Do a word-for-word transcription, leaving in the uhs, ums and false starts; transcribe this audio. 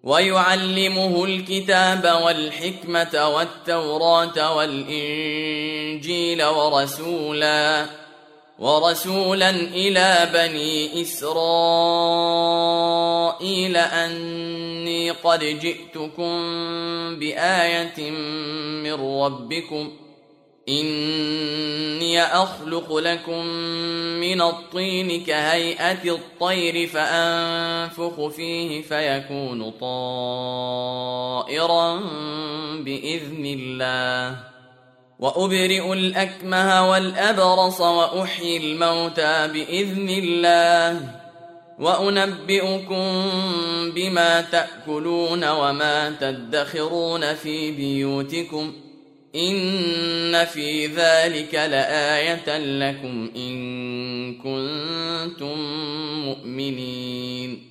ويعلمه الكتاب والحكمة والتوراة والإنجيل ورسولا ورسولا إلى بني إسرائيل أني قد جئتكم بآية من ربكم إني أخلق لكم من الطين كهيئة الطير فأنفخ فيه فيكون طائرا بإذن الله وأبرئ الأكمه والأبرص وأحيي الموتى بإذن الله وأنبئكم بما تأكلون وما تدخرون في بيوتكم إن في ذلك لآية لكم إن كنتم مؤمنين